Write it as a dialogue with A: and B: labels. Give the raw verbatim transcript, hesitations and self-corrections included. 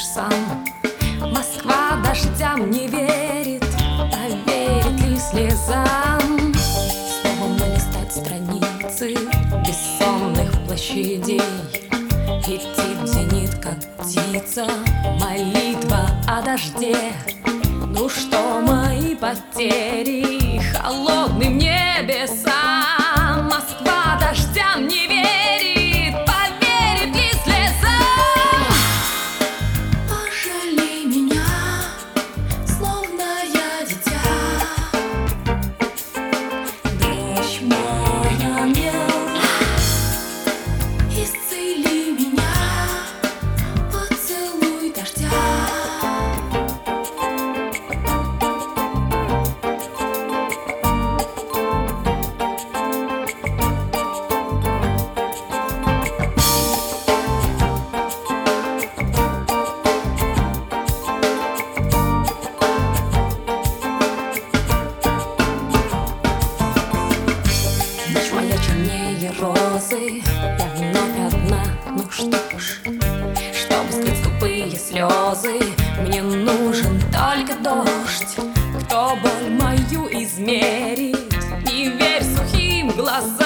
A: сам. Москва дождям не верит, а верит ли слезам? Словно листать страницы бессонных площадей, летит в зенит, как птица, молитва о дожде. Ну что мои потери холодным небесам? Москва дождям не верит, поверит ли слезам? Пожалей меня, словно я дитя. Дождь мой ангел, исцели меня, поцелуй дождя. Ночь моя чернее розы, я вновь одна. Ну что ж, чтобы скрыть скупые слезы, мне нужен только дождь. Кто боль мою измерит, не верь сухим глазам.